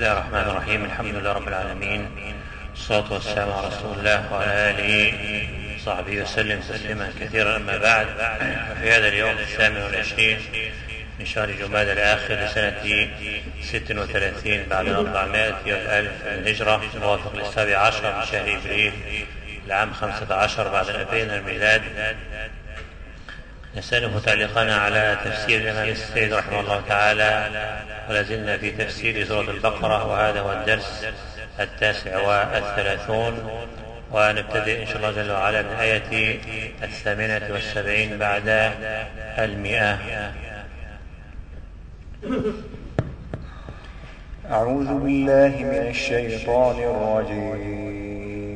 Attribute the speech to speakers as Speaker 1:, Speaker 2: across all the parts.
Speaker 1: الله الرحمن الرحيم. الحمد لله رب العالمين، والصلاة والسلام على رسول الله وعلى آله وصحبه وسلم تسليما كثيرا. أما بعد، في هذا اليوم 28 من شهر جمادى الآخر لسنة 36 بعد 400 والألف من الهجرة، موافق ل17 من شهر إبريل العام 15 بعد 2000 الميلاد. نسأل متعلقنا على تفسير الإمام السيد رحمه الله تعالى، ولازلنا في تفسير سورة البقرة، وهذا هو الدرس 39. ونبتدئ إن شاء الله جل وعلا من آية 78 بعد 100.
Speaker 2: أعوذ بالله من الشيطان الرجيم.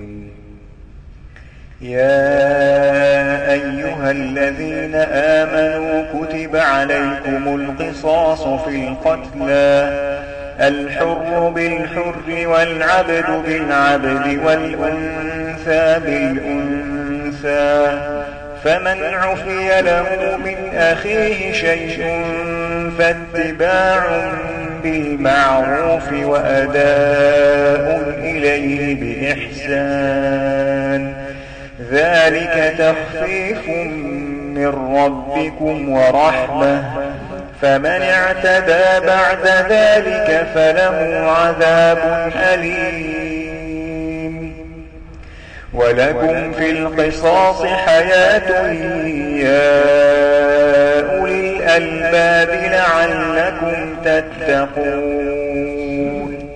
Speaker 2: يا أيها الذين آمنوا كتب عليكم القصاص في القتلى، الحر بالحر والعبد بالعبد والأنثى بالأنثى، فمن عفي له من أخيه شيء فاتباع بالمعروف وأداء إليه بإحسان، ذلك تخفيف من ربكم ورحمة، فمن اعتدى بعد ذلك فله عذاب أليم. ولكم في القصاص حياة يا أولي الألباب لعلكم تتقون.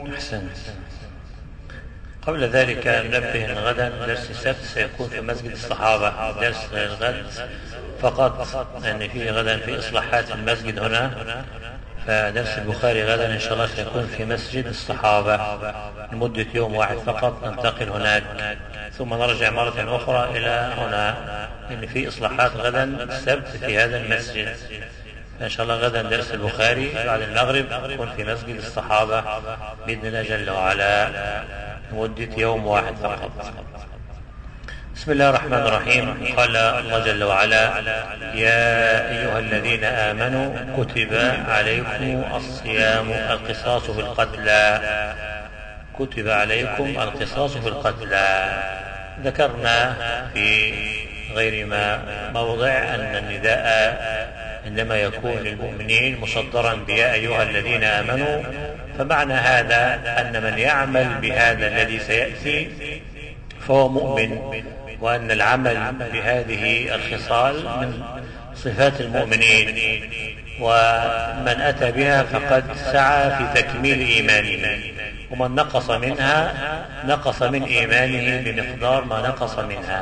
Speaker 1: قبل ذلك ننبه أن غدا درس السبت سيكون في مسجد الصحابة، درس الغد فقط، لأن فيه غدا في إصلاحات المسجد هنا، فدرس البخاري غدا إن شاء الله سيكون في مسجد الصحابة لمدة يوم واحد فقط، ننتقل هناك ثم نرجع مرة أخرى إلى هنا، لأن في إصلاحات غدا السبت في هذا المسجد. إن شاء الله غدا درس البخاري بعد المغرب يكون في مسجد الصحابة بإذن الله جل وعلا لمدة يوم واحد فقط. بسم الله الرحمن الرحيم. قال الله جل وعلا: يا أيها الذين آمنوا كتب عليكم الصيام القصاص في القتلى، كتب عليكم القصاص في القتلى. ذكرنا في غير ما موضع أن النداء عندما يكون للمؤمنين مصدرا بيا أيها الذين آمنوا، فمعنى هذا أن من يعمل بهذا الذي سيأتي فهو مؤمن، وأن العمل بهذه الخصال من صفات المؤمنين، ومن أتى بها فقد سعى في تكميل إيمانه، ومن نقص منها نقص من إيمانه بمقدار ما نقص منها.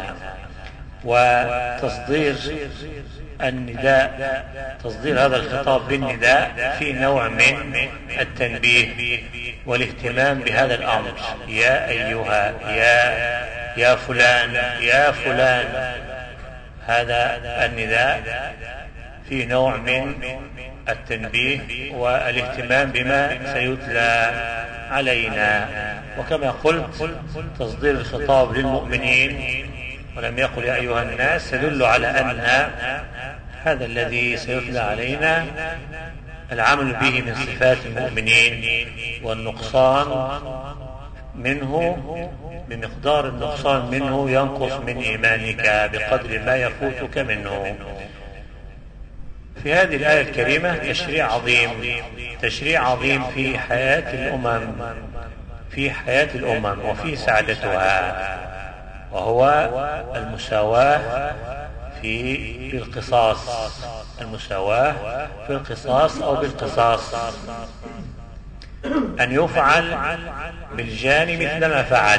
Speaker 1: وتصدير النداء، تصدير هذا الخطاب بالنداء في نوع من التنبيه والاهتمام بهذا الأمر. يا أيها، يا فلان، يا فلان، هذا النداء في نوع من التنبيه والاهتمام بما سيتلى علينا. وكما قلت تصدير الخطاب للمؤمنين ولم يقل يا أيها الناس يدل على أن هذا الذي سيتلى علينا العمل به من صفات المؤمنين، والنقصان منه بمقدار النقصان منه ينقص من إيمانك بقدر ما يفوتك منه. في هذه الآية الكريمة تشريع عظيم في حياة الأمم وفي سعادتها، وهو المساواة في القصاص، المساواة في القصاص أو بالقصاص، أن يفعل بالجاني مثل ما فعل.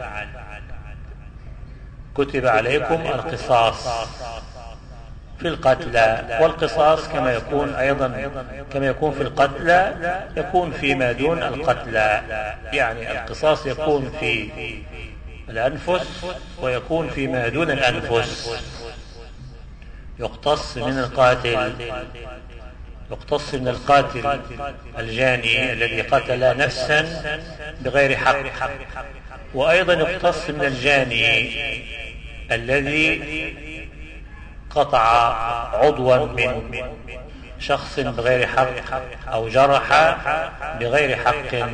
Speaker 1: كتب عليكم القصاص في القتلى، والقصاص كما يكون أيضا كما يكون في القتلى يكون فيما دون القتلى، يعني القصاص يكون في الأنفس ويكون فيما دون الأنفس. يقتص من القاتل الجاني الذي قتل نفسا بغير حق، وأيضا يقتص من الجاني الذي قطع عضوا من شخص بغير حق أو جرح بغير حق.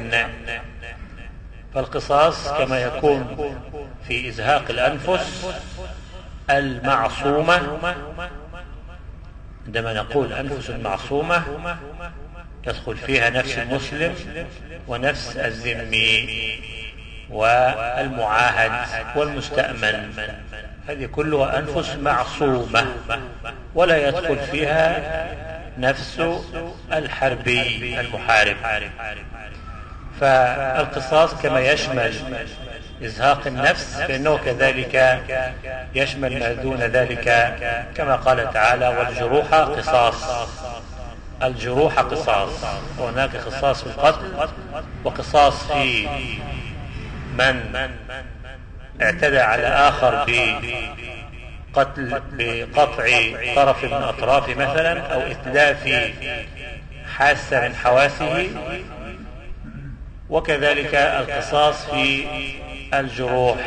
Speaker 1: فالقصاص كما يكون في إزهاق الأنفس المعصومة. عندما نقول أنفس المعصومة يدخل فيها نفس المسلم ونفس الذمي والمعاهد والمستأمن، هذه كلها أنفس معصومة، ولا يدخل فيها نفس الحربي المحارب. فالقصاص كما يشمل إزهاق النفس فإنه كذلك يشمل ما دون ذلك، كما قال تعالى: والجروح قصاص. الجروح قصاص، وهناك قصاص في القتل وقصاص في من اعتدى على آخر بقطع طرف من أطرافه مثلا، أو إتلاف حاسة من حواسه، وكذلك القصاص في الجروح.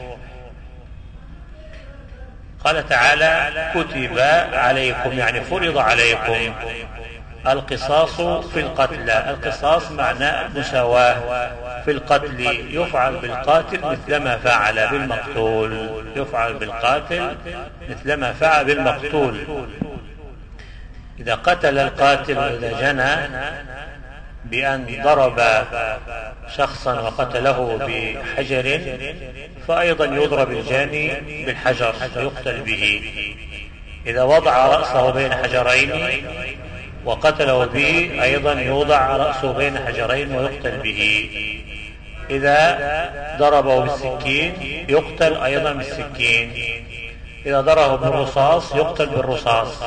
Speaker 1: قال تعالى: كتب عليكم، يعني فرض عليكم القصاص في القتلى. القصاص معناه مساواة في القتل، يفعل بالقاتل مثلما فعل بالمقتول، يفعل بالقاتل مثلما فعل بالمقتول. إذا قتل القاتل وإذا جنى بأن ضرب شخصا وقتله بحجر، فأيضا يضرب الجاني بالحجر فيقتل به. إذا وضع رأسه بين حجرين وقتله به، أيضا يوضع رأسه بين حجرين ويقتل به. إذا ضربه بالسكين يقتل أيضا بالسكين. إذا ضربه بالرصاص يقتل بالرصاص.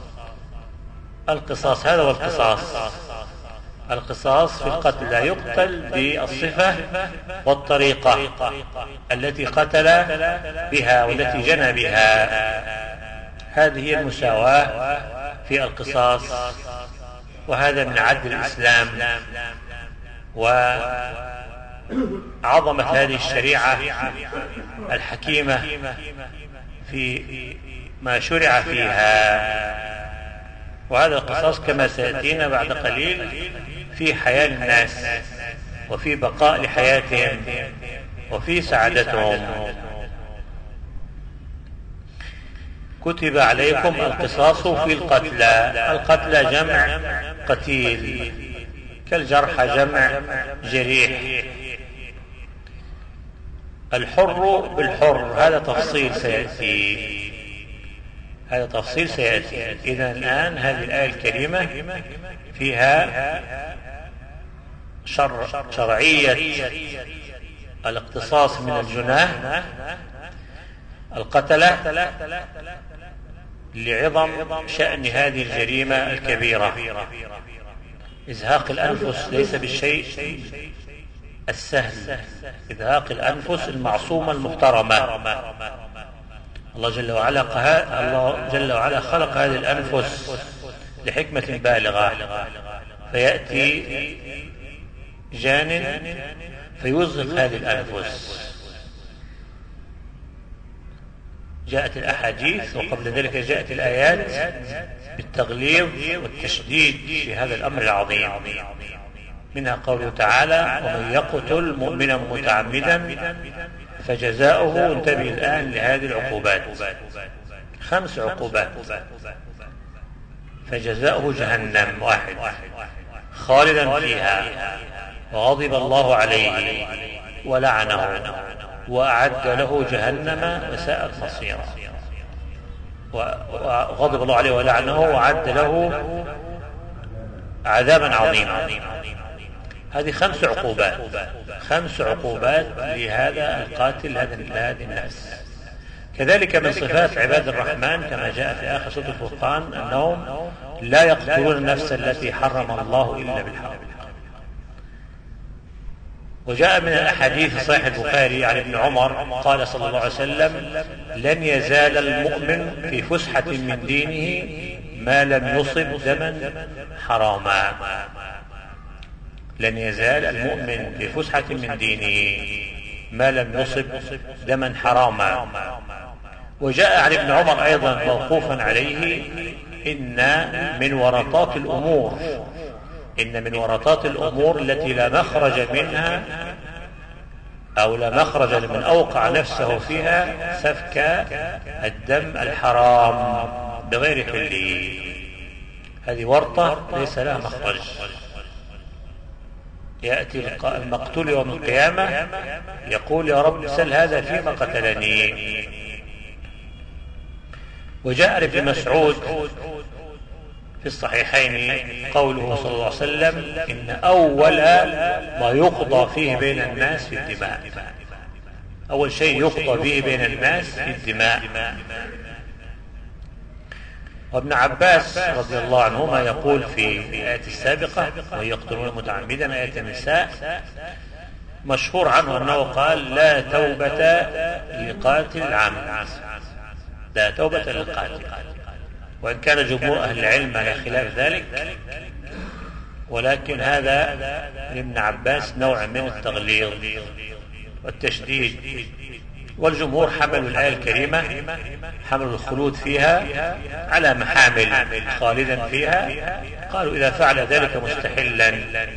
Speaker 1: القصاص هذا هو القصاص. القصاص في القتل لا يقتل بالصفة والطريقة التي قتل بها والتي جنى بها. هذه هي المساواة في القصاص، وهذا من عدل الإسلام وعظمة هذه الشريعة الحكيمة في ما شرع فيها. وهذا القصاص كما سيأتينا بعد قليل في حياة الناس وفي بقاء لحياتهم وفي سعادتهم. كتب عليكم القصاص في القتلى. القتلى جمع قتيل، كالجرح جمع جريح. الحر بالحر، هذا تفصيل سيأتي، هذا تفصيل سيأتي. إذا الآن هذه الآية الكريمة فيها شرعية الاقتصاص من الجناه القتلة لعظم شأن هذه الجريمة الكبيرة. إزهاق الأنفس ليس بالشيء السهل، إزهاق الأنفس المعصومة المحترمة. الله جل وعلا خلق هذه الأنفس لحكمة بالغة، فيأتي جان فيزهق هذه الأنفس. جاءت الأحاديث وقبل ذلك جاءت الآيات بالتغليظ والتشديد في هذا الأمر العظيم. منها قوله تعالى: ومن يقتل مؤمنا متعمدا فجزاؤه، انتبه الآن لهذه العقوبات، 5 عقوبات. فجزاؤه جهنم 1 خالدا فيها وغضب الله عليه ولعنه وأعد له جهنم وساءت مصيرا. وغضب الله عليه ولعنه وأعد له عذابا عظيما. هذه 5 عقوبات، 5 عقوبات لهذا القاتل لهذه الناس. كذلك من صفات عباد الرحمن كما جاء في آخر سورة الفرقان أنهم لا يقتلون النفس التي حرم الله إلا بالحق. وجاء من الأحاديث صحيح البخاري عن ابن عمر قال صلى الله عليه وسلم: لن يزال المؤمن في فسحة من دينه ما لم يصب دما حراما. لن يزال المؤمن في فسحة من دينه ما لم يصب دما حراما. وجاء عن ابن عمر أيضا موقوفا عليه: إن من ورطات الأمور التي لا مخرج منها أو لا مخرج لمن أوقع نفسه فيها سفك الدم الحرام بغير حله. هذه ورطة ليس لها مخرج. يأتي المقتول يوم القيامة يقول يا رب سل هذا فيما قتلني. وجاء ابن مسعود في الصحيحين قوله صلى الله عليه وسلم إن أول ما يقضى فيه بين الناس في الدماء، أول شيء يقضى به بين الناس في الدماء. وابن عباس رضي الله عنهما يقول في الآية السابقة ويقتلون متعمدا آية النساء، مشهور عنه أنه قال لا توبة لقاتل العمد، لا توبة للقاتل. وإن كان جمهور أهل العلم على خلاف ذلك، ولكن هذا لابن عباس نوع من التغليظ والتشديد. والجمهور حملوا الآية الكريمة، حملوا الخلود فيها على محامل خالدا فيها، قالوا إذا فعل ذلك مستحلا.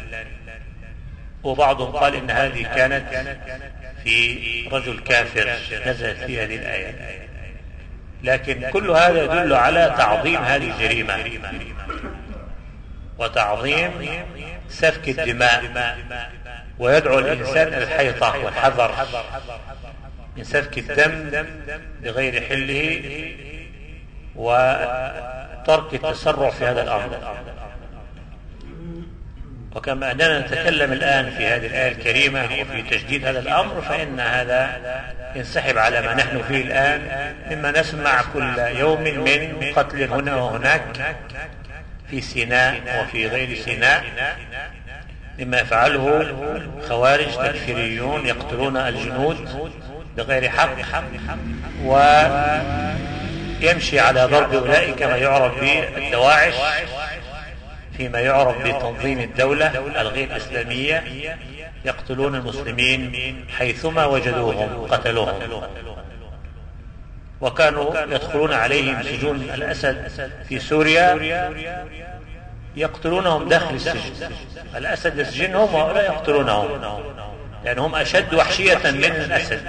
Speaker 1: وبعضهم قال إن هذه كانت في رجل كافر نزلت في هذه الآية. لكن كل هذا يدل على تعظيم هذه الجريمة وتعظيم سفك الدماء، ويدعو الإنسان إلى الحيطة والحذر من سفك الدم بغير حله وترك التسرع في هذا الأمر. وكما أننا نتكلم الآن في هذه الآية الكريمة وفي تجديد هذا الأمر، فإن هذا ينسحب على ما نحن فيه الآن مما نسمع كل يوم من قتل هنا وهناك في سيناء وفي غير سيناء، مما يفعله خوارج تكفيريون يقتلون الجنود بغير حق، ويمشي على ضرب أولئك ما يعرف بالدواعش فيما يعرف بتنظيم الدولة الغير الإسلامية، يقتلون المسلمين حيثما وجدوهم قتلوهم. وكانوا يدخلون عليهم سجون الأسد في سوريا يقتلونهم داخل السجن. الأسد يسجنهم ولا يقتلونهم لأنهم أشد وحشية من الأسد.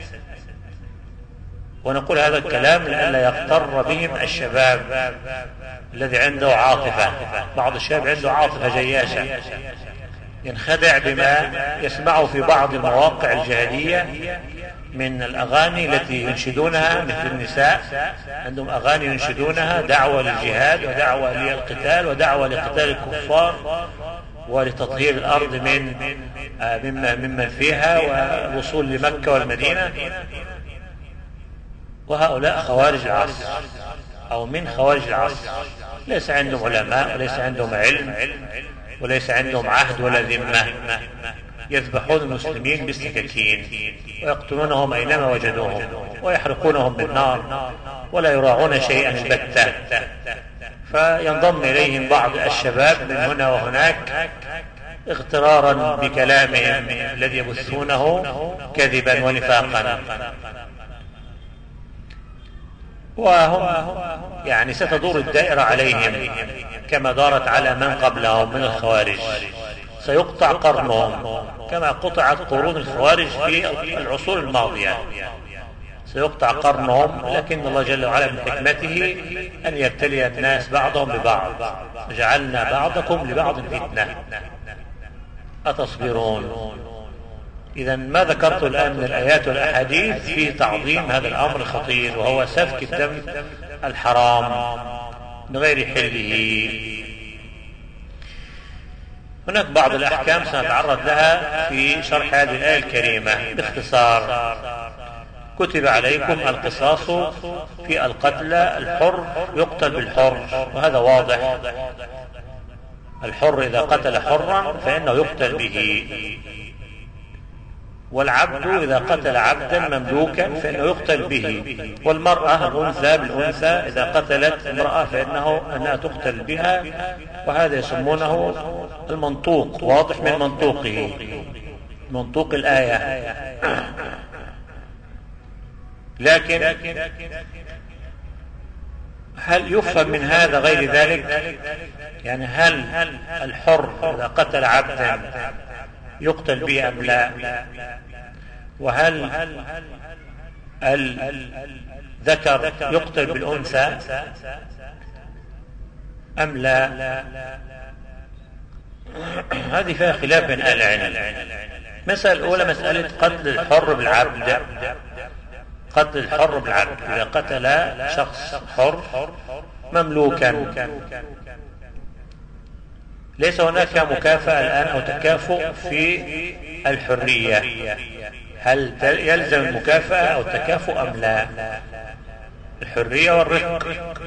Speaker 1: ونقول هذا الكلام لئلا يغتر بهم الشباب الذي عنده عاطفة. بعض الشباب عنده عاطفة جياشة ينخدع بما يسمعه في بعض المواقع الجاهلية من الأغاني التي ينشدونها، مثل النساء عندهم أغاني ينشدونها دعوة للجهاد ودعوة للقتال ودعوة لقتال الكفار ولتطهير الأرض ممن فيها والوصول لمكة والمدينة. وهؤلاء خوارج العصر أو من خوارج العصر، ليس عندهم علماء وليس عندهم علم وليس عندهم عهد ولا ذمة، يذبحون المسلمين بالسكاكين ويقتلونهم أينما وجدوهم ويحرقونهم بالنار ولا يراعون شيئا البتة. فينضم إليهم بعض الشباب من هنا وهناك اغترارا بكلامهم الذي يبثونه كذبا ونفاقا، وهم يعني ستدور الدائرة عليهم كما دارت على من قبلهم من الخوارج. سيقطع قرنهم كما قطعت قرون الخوارج في العصور الماضية، سيقطع قرنهم. لكن الله جل وعلا من حكمته أن يبتلي الناس بعضهم ببعض، وجعلنا بعضكم لبعض فتنة أتصبرون. إذا ما ذكرت الآن من الآيات والأحاديث في تعظيم هذا الأمر الخطير، وهو سفك الدم الحرام بغير حله. هناك بعض الأحكام سنتعرض لها في شرح هذه الآية الكريمة باختصار. كتب عليكم القصاص في القتلى، الحر يقتل بالحر وهذا واضح. الحر إذا قتل حرا فإنه يقتل به، والعبد إذا قتل عبدا مملوكا فإنه يقتل به، والمرأة الأنثى بالأنثى إذا قتلت امرأة فإنها تقتل بها. وهذا يسمونه المنطوق، واضح من منطوقه، منطوق الآية. لكن هل يفهم من هذا غير ذلك؟ يعني هل الحر إذا قتل عبدا يقتل به أم لا؟ وهل الذكر يقتل بالأنثى أم لا؟ هذه فيها خلاف بين أهل العلم. مسألة الأولى مسألة قتل الحر بالعبد. قتل الحر بالعبد إذا قتل شخص حر مملوكا، ليس هناك مكافأة الآن أو تكافؤ في الحرية، هل يلزم المكافأة أو التكافؤ أم لا؟ الحرية والرق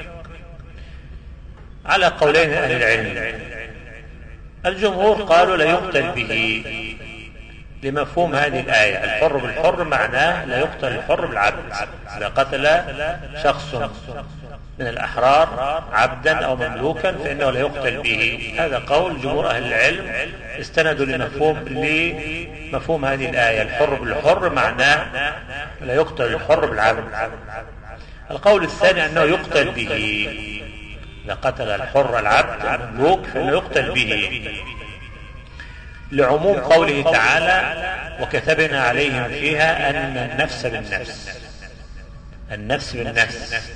Speaker 1: على قولين أهل العلم. الجمهور قالوا لا يقتل به لمفهوم هذه الآية، الحر بالحر معناه لا يقتل الحر بالعبد. إذا قتل شخص من الأحرار عبدا أو مملوكا فإنه لا يقتل به. هذا قول جمهور أهل العلم، استندوا لمفهوم هذه الآية، الحر بالحر معناه لا يقتل الحر بالعبد. القول الثاني أنه يقتل به، إذا قتل الحر العبد المملوك فإنه يقتل به لعموم قوله تعالى وكتبنا عليهم فيها أن النفس بالنفس، النفس بالنفس،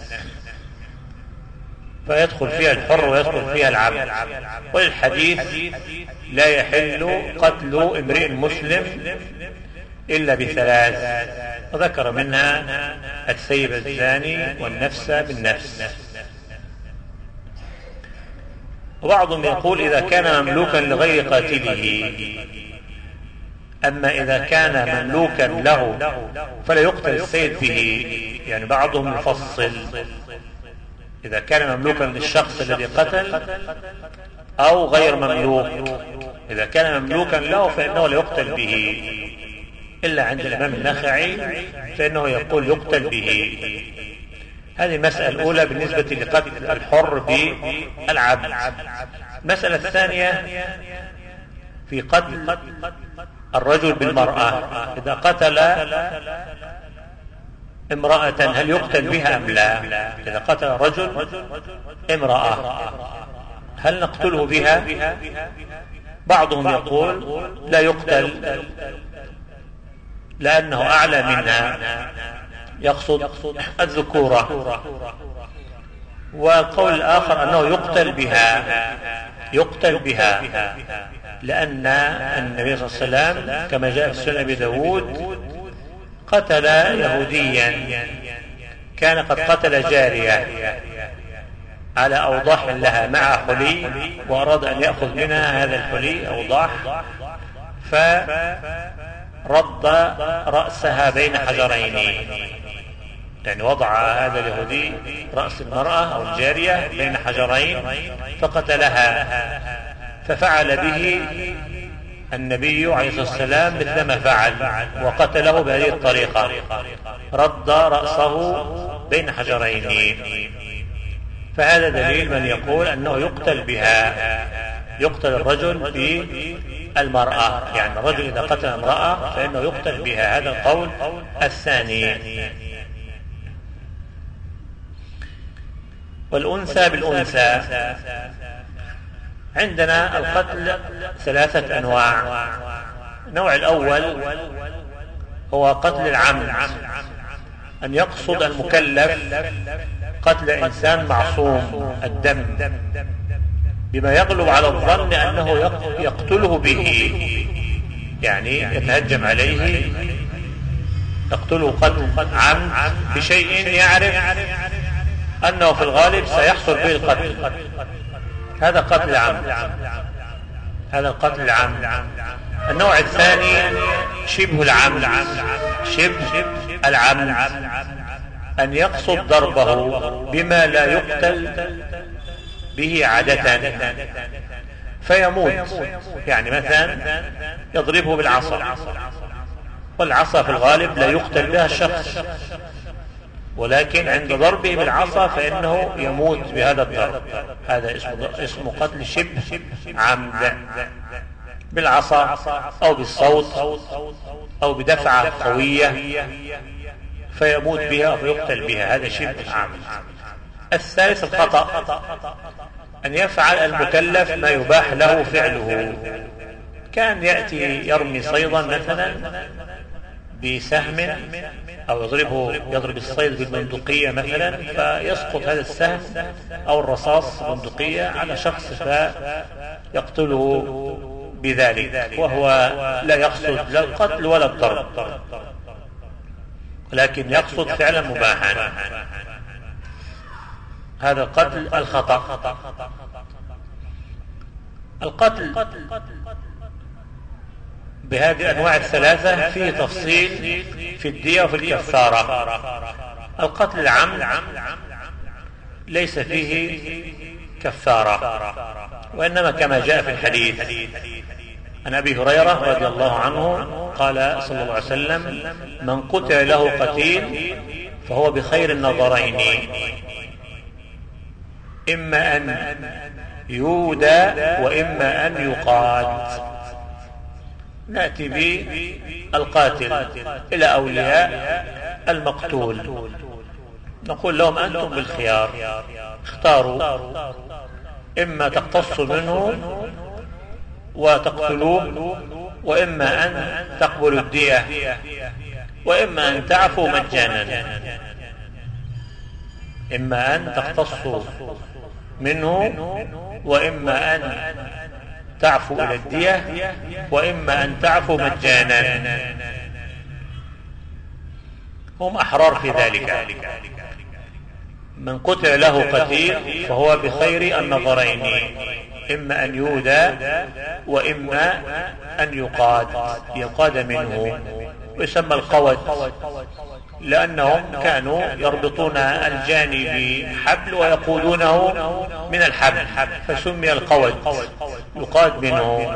Speaker 1: فيدخل فيها الحر ويدخل فيها العبد. والحديث لا يحل قتل امرئ مسلم إلا بثلاث، وذكر منها الثيب الزاني والنفس بالنفس. وبعضهم يقول إذا كان مملوكا لغير قاتله، أما إذا كان مملوكا له فلا يقتل السيد به. يعني بعضهم يفصل إذا كان مملوكا للشخص الذي قتل أو غير مملوك، إذا كان مملوكا له فإنه لا يقتل به، إلا عند الإمام النخعي فإنه يقول يقتل به. هذه المسألة الأولى بالنسبة لقتل الحر بالعبد. المسألة الثانية في قتل الرجل بالمرأة، إذا قتل امرأة هل يقتل بها أم لا؟ إذا قتل رجل امرأة هل نقتله بها؟ بعضهم يقول لا يقتل لأنه أعلى منها، يقصد الذكورة. والقول الآخر أنه يقتل بها لأن النبي صلى الله عليه وسلم كما جاء في سنن أبي داود قتل يهوديا كان قد قتل جارية على أوضاح لها مع حلي، وأراد أن يأخذ منها هذا الحلي أوضاح، فرد رأسها بين حجرين، يعني وضع هذا اليهودي رأس المرأة أو الجارية بين حجرين فقتلها. ففعل به النبي عليه الصلاة والسلام مثل ما فعل وقتله بهذه الطريقة، رد رأسه بين حجرين. فهذا دليل من يقول أنه يقتل بها، يقتل الرجل بالمرأة، يعني الرجل إذا قتل امرأة فإنه يقتل بها. هذا القول الثاني. والأنثى بالأنثى، عندنا القتل ثلاثة أنواع. النوع الأول هو قتل العمد، أن يقصد المكلف قتل إنسان معصوم الدم بما يغلب على الظن أنه يقتله به، يعني يتهجم عليه يقتله قتل عمد بشيء يعرف أنه في الغالب سيحصل به القتل. هذا قتل العمد، هذا القتل العمد. النوع الثاني شبه العمد، شبه العمد، أن يقصد ضربه بما لا يقتل به عادة فيموت، يعني مثلا يضربه بالعصا، والعصا في الغالب لا يقتل بها الشخص، ولكن عند ضربه بالعصا فإنه يموت بهذا الضرب. هذا اسمه قتل شبه عمد، بالعصا أو بالصوت أو بدفعة قوية فيموت بها أو يقتل بها، هذا شبه عمد. الثالث الخطأ، أن يفعل المكلف ما يباح له فعله. كان يأتي يرمي صيدا مثلا بسهم أو يضرب الصيد بالبندقية مثلا، فيسقط هذا السهم أو الرصاص بندقية على شخص فيقتله بذلك، وهو لا يقصد لا القتل ولا الضرب، ولكن يقصد فعلا مباحا. هذا قتل الخطأ. القتل بهذه الأنواع الثلاثة فيه تفصيل في الدية وفي الكفارة. القتل العمد ليس فيه كفارة، وإنما كما جاء في الحديث عن أبي هريرة رضي الله عنه قال صلى الله عليه وسلم: من قتل له قتيل فهو بخير النظرين، إما أن يودى وإما أن يقاد. نأتي بالقاتل إلى أولياء المقتول، نقول لهم: أنتم بالخيار، اختاروا، إما تقتصوا منه وتقتلوه، وإما أن تقبلوا الدية، وإما أن تعفوا مجانا. إما أن تقتصوا منه، وإما أن تعفوا إلى الدية، وإما أن تعفوا مجانا. هم أحرار في ذلك. من قتل له قتيل فهو بخير النظرين، إما أن يودى وإما أن يقاد منه، ويسمى القود، لأنهم كانوا يربطون الجاني بحبل ويقودونه من الحبل، فسمي القود، يقاد منه.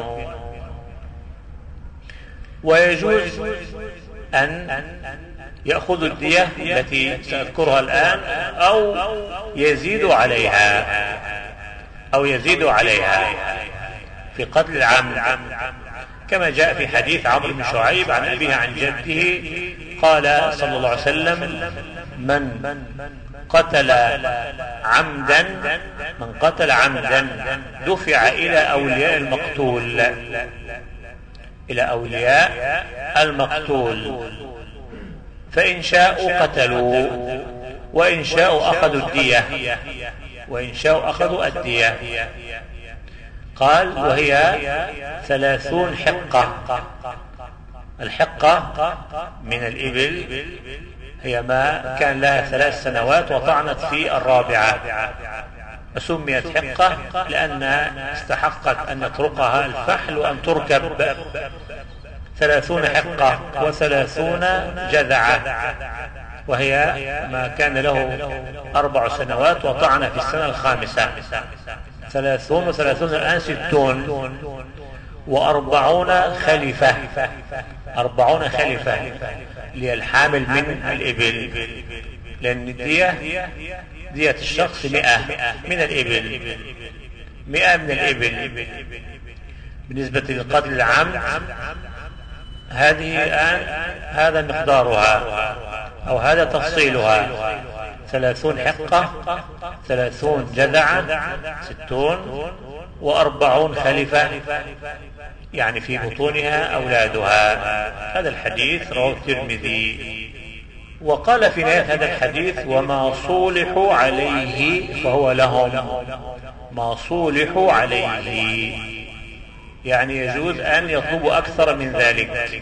Speaker 1: ويجوز أن يأخذ الدية التي سأذكرها الآن أو يزيد عليها في قتل العمد، كما جاء في حديث عمرو بن شعيب عن أبيه عن جده قال صلى الله عليه وسلم: من قتل عمدا دفع إلى أولياء المقتول، فإن شاءوا قتلوا وإن شاءوا أخذوا الدية. قال: وهي 30 حقة. الحقة من الإبل هي ما كان لها 3 سنوات وطعنت في الرابعة، فسميت حقة لأنها استحقت أن يطرقها الفحل وأن تركب. 30 حقة و30 جذعة، وهي ما كان له 4 سنوات وطعن في السنة الخامسة. 30 و30 الآن 60 و40 خلفة. 40 خلفة للحامل من الإبل، لأن دية الشخص 100 من الإبل، 100 من الإبل. بالنسبة للقتل العمد هذه الآن هذا مقدارها أو هذا تفصيلها: 30 حقة، 30 جذعة، 60 و40 خلفة، يعني في بطونها أولادها. هذا الحديث رواه الترمذي. وقال في نهاية هذا الحديث: وما صولحوا عليه فهو لهم. ما صولحوا عليه يعني يجوز أن يطلبوا أكثر من ذلك،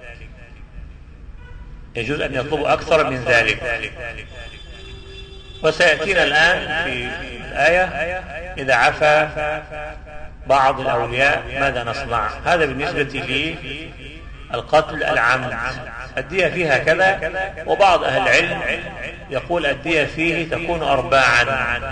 Speaker 1: وسيأتينا الآن في الآية: إذا عفا بعض الأولياء ماذا نصنع. هذا بالنسبة للقتل العمد. الدية فيها كذا، وبعض أهل العلم يقول الدية فيه تكون أرباعا.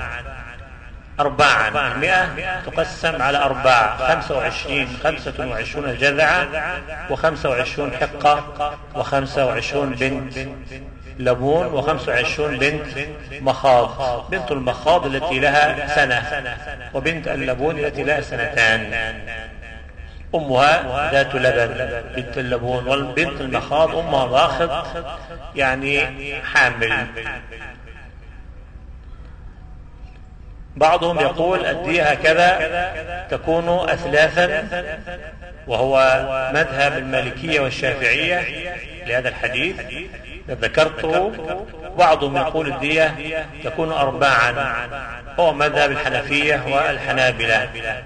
Speaker 1: 100 تقسم على 4، 25 جذعة، و25 حقة، و25 بنت لبون، و25 بنت مخاض. بنت المخاض التي لها سنة، وبنت اللبون التي لها 2 سنين. أمها ذات لبن بنت اللبون، والبنت المخاض أمها ضاخط يعني حامل. بعضهم يقول الدية هكذا تكون أثلاثا، وهو مذهب المالكية والشافعية لهذا الحديث ذكرته. بعضهم يقول الدية تكون أرباعا، هو مذهب الحنفية والحنابلة.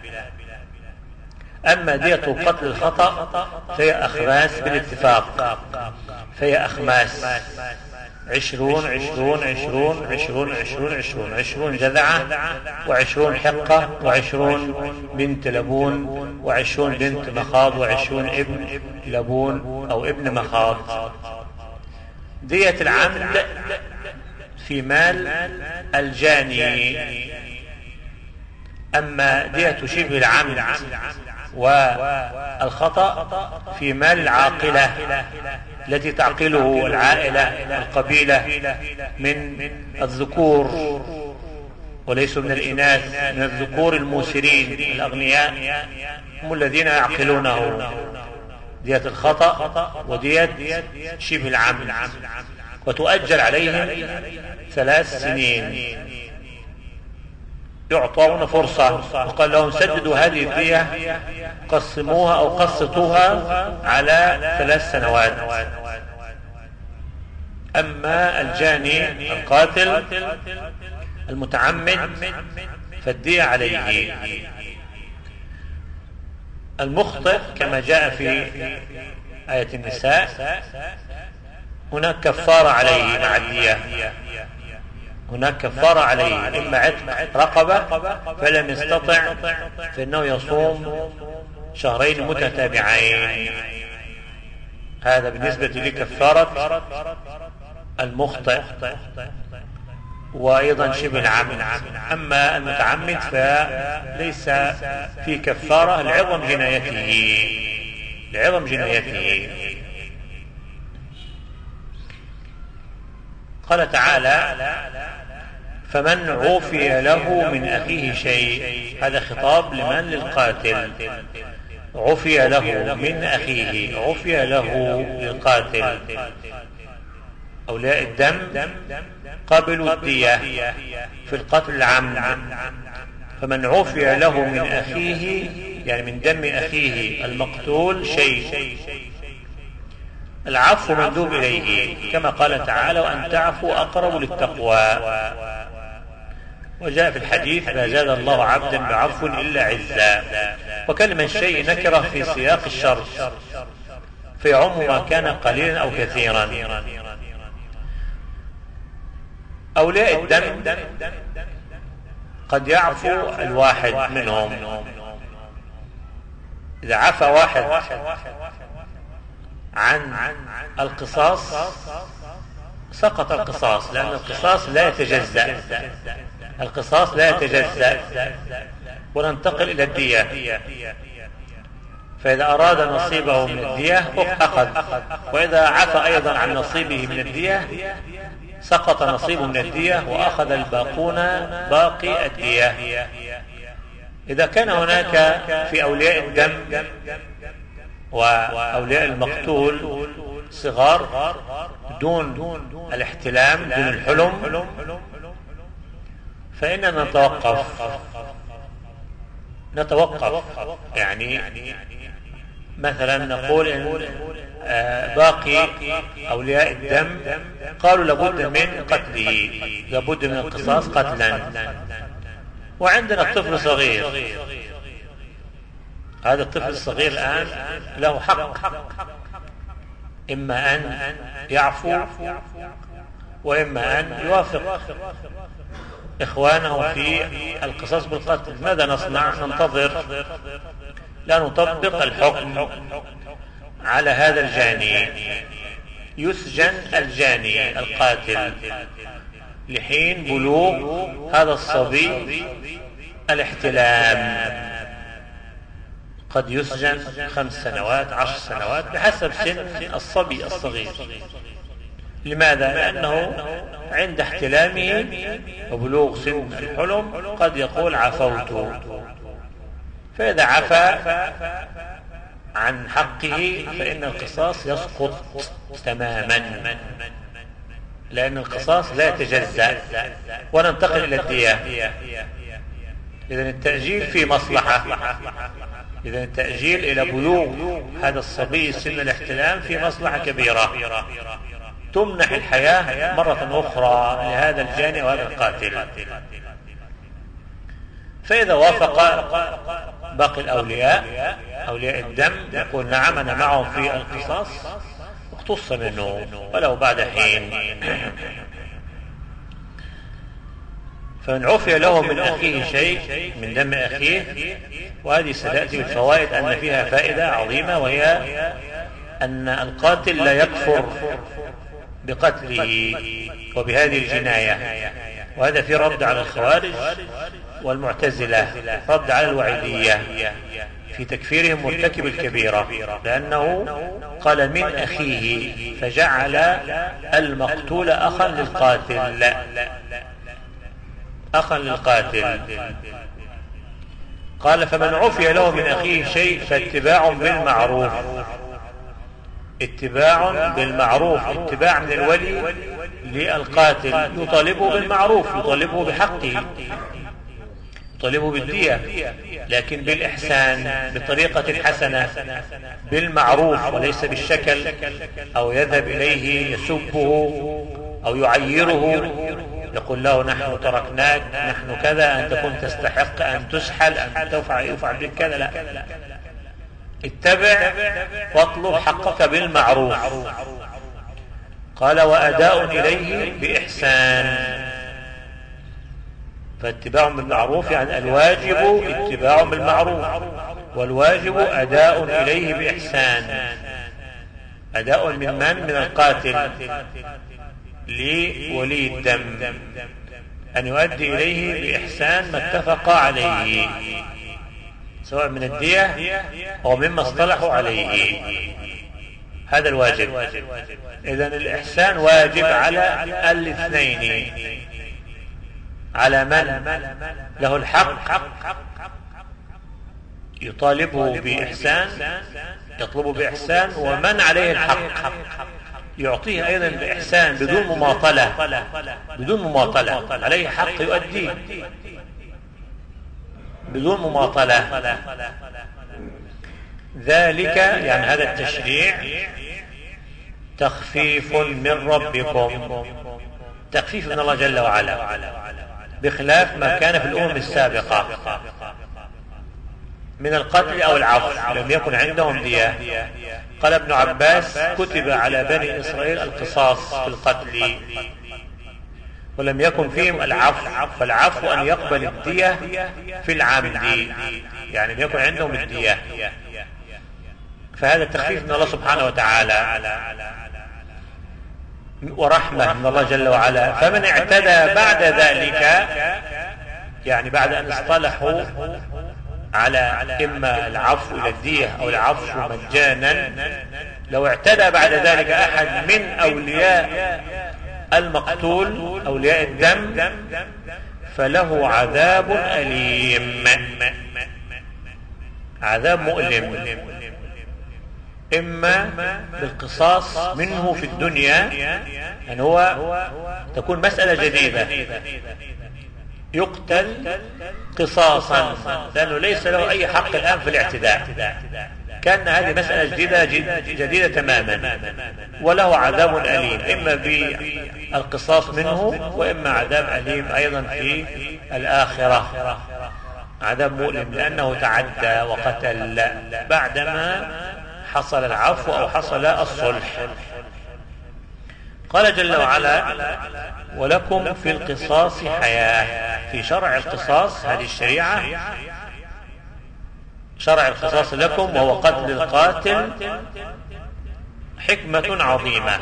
Speaker 1: أما دية قتل الخطأ فهي أخماس بالاتفاق، فهي أخماس 20 20 20 20 20 20 20 جذعة، و20 حقة، و20 بنت لبون، و20 بنت مخاض، و20 ابن لبون أو ابن مخاض. دية العمد في مال الجاني. أما دية شبه العمد والخطأ في مال العاقلة التي تعقله العائلة القبيلة من الذكور وليسوا من الإناث، من الذكور الموسرين الأغنياء هم الذين يعقلونه. دية الخطأ ودية شبه العمد، وتؤجل عليهم 3 سنين. يعطون فرصة وقال لهم سددوا هذه الدية، قسموها أو قسطوها على 3 سنوات. أما الجاني القاتل المتعمد فالدية عليه. المخطئ كما جاء في آية النساء هناك كفارة عليه مع الدية، هناك كفارة عليه، إما عتق رقبة فلم يستطع فإنه يصوم 2 شهرين متتابعين. هذا بالنسبة لكفارة المخطئ وأيضا شبه العمد. أما المتعمد فليس في كفارة لعظم جنايته. قال تعالى فمن عفي له من أخيه شيء، هذا خطاب لمن؟ للقاتل. عفي له من أخيه، عفي له للقاتل. أولياء الدم قبلوا الدية في القتل العمد. فمن عفي له من أخيه يعني من دم أخيه المقتول شيء، العفو مندوب إليه كما قال تعالى وأن تعفوا أقرب للتقوى. وجاء في الحديث ما زاد الله عبدا بعفو إلا عزا. وكلمة الشيء نكرة في سياق الشرط فيعم ما كان قليلا أو كثيرا. أولياء الدم قد يعفو الواحد منهم. إذا عفى واحد عن القصاص سقط القصاص، لأن القصاص لا يتجزأ، وننتقل إلى الدية. فإذا أراد نصيبه من الدية أخذ، وإذا عفى أيضا عن نصيبه من الدية سقط نصيبه من الدية وأخذ الباقون باقي الدية. إذا كان هناك في أولياء الدم وأولياء المقتول صغار دون الاحتلام، دون الحلم، فإننا نتوقف. يعني مثلا نقول إن باقي أولياء الدم قالوا لابد من قتله، لابد من القصاص قتلا، وعندنا الطفل صغير. هذا الطفل الصغير الآن له حق، إما أن يعفو وإما أن يوافق إخوانه في القصاص بالقتل. ماذا نصنع؟ ننتظر، لا نطبق الحكم على هذا الجاني. يسجن الجاني القاتل لحين بلوغ هذا الصبي الاحتلام. قد يسجن 5 سنوات 10 سنوات بحسب سن الصبي الصغير. لماذا؟ لأنه عند احتلامه وبلوغ سن الحلم قد يقول عفوت. فإذا عفى عن حقه فإن القصاص يسقط تماما، لأن القصاص لا يتجزأ. وننتقل إلى الدية. إذن التأجيل في مصلحة. إذن التأجيل إلى بلوغ هذا الصبي سن الاحتلام في مصلحة كبيرة، تمنح الحياة مرة أخرى لهذا الجاني وهذا القاتل. فإذا وافق باقي الأولياء أولياء الدم يقول نعم أنا معهم في القصاص، اقتص منه ولو بعد حين. فمن عفي له من أخيه شيء من دم أخيه، وهذه ستأتي بالفوائد أن فيها فائدة عظيمة، وهي أن القاتل لا يكفر بقتله وبهذه الجناية، وهذا في رد على الخوارج والمعتزلة، رد على الوعيدية في تكفيرهم مرتكب الكبيرة، لأنه قال من أخيه فجعل المقتول أخا للقاتل، أخا للقاتل. قال فمن عفي له من أخيه شيء فاتباع بالمعروف، اتباع بالمعروف، اتباع من الولي للقاتل، يطالبه بالمعروف، يطالبه بحقه، يطالبه بالدية، لكن بالإحسان، بطريقة حسنة، بالمعروف، وليس بالشكل، أو يذهب إليه يسبه أو يعيره، يقول له نحن تركناك، نحن كذا، أنت كنت تستحق أن تسحل، أن يفعل بك كذا. لا، اتبع واطلب حقك بالمعروف. قال وأداء إليه بإحسان، فاتباع بالمعروف يعني الواجب اتباع بالمعروف، والواجب أداء إليه بإحسان. أداء من القاتل لولي الدم، أن يؤدي إليه بإحسان ما اتفق عليه، سواء من الدية أو مما اصطلحوا عليه، هذا الواجب. إذن الإحسان واجب على الاثنين، على من له الحق يطالبه بإحسان، يطلبه بإحسان، ومن عليه الحق يعطيه أيضا بإحسان بدون مماطلة، بدون مماطلة، عليه حق يؤديه بدون مماطلة. ذلك يعني هذا التشريع تخفيف من ربكم، تخفيف من الله جل وعلا، بخلاف ما كان في الأمم السابقة من القتل أو العفو، لم يكن عندهم دية. قال ابن عباس كتب على بني إسرائيل القصاص في القتل، ولم يكن فيهم العفو، فالعفو أن يقبل الدية في العمد، يعني لم يكن عندهم الدية. فهذا التخفيف من الله سبحانه وتعالى ورحمة من الله جل وعلا. فمن اعتدى بعد ذلك، يعني بعد أن اصطلحوا على إما العفو إلى الدية أو العفو مجانا، لو اعتدى بعد ذلك أحد من أولياء المقتول أولياء الدم فله عذاب أليم، عذاب مؤلم، إما بالقصاص منه في الدنيا، يعني هو تكون مسألة جديدة، يقتل قصاصا لأنه ليس له أي حق الآن في الاعتداء، كان هذه مسألة جديدة تماما، وله عذاب أليم، إما بالقصاص منه وإما عذاب أليم أيضا في الآخرة، عذاب مؤلم لأنه تعدى وقتل بعدما حصل العفو أو حصل الصلح. قال جل وعلا ولكم في القصاص حياة. في شرع القصاص، هذه الشريعة شرع القصاص لكم وهو قتل القاتل حكمة عظيمة،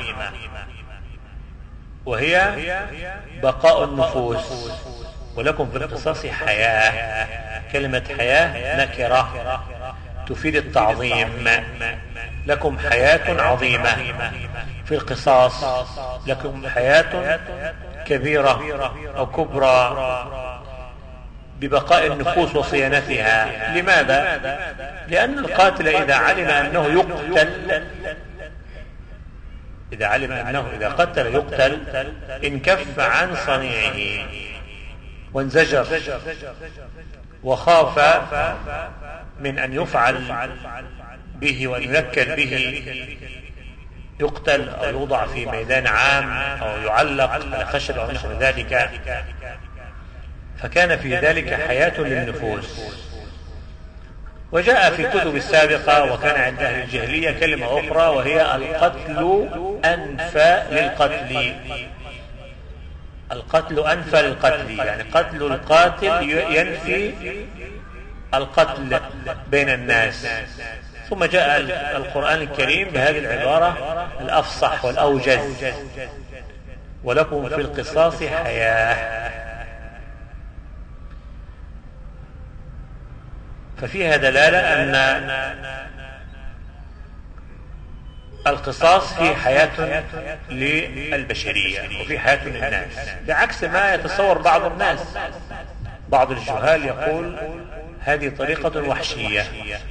Speaker 1: وهي بقاء النفوس. ولكم في القصاص حياة، كلمة حياة نكرة تفيد التعظيم، لكم حياة عظيمة في القصاص، لكم حياة كبيرة أو كبرى ببقاء النفوس وصيانتها. لماذا؟ لأن القاتل إذا علم أنه يقتل، إذا علم أنه إذا قتل يقتل انكف عن صنيعه وانزجر، وخاف من أن يفعل به وأن ينكل به، يقتل أو يوضع في ميدان عام أو يعلق على خشب أو نحو ذلك، فكان في ذلك حياة للنفوس. وجاء في الكتب السابقة وكان عند أهل الجاهلية كلمة أخرى، وهي القتل أنفى للقتل. القتل أنفى للقتل، يعني قتل القاتل ينفي القتل بين الناس. ثم جاء القرآن الكريم بهذه العبارة الأفصح والأوجز: ولكم في القصاص حياة. ففيها دلالة أن القصاص فيه حياة للبشرية وفي حياة للناس، بعكس ما يتصور بعض الناس. بعض الجهال يقول هذه طريقة وحشية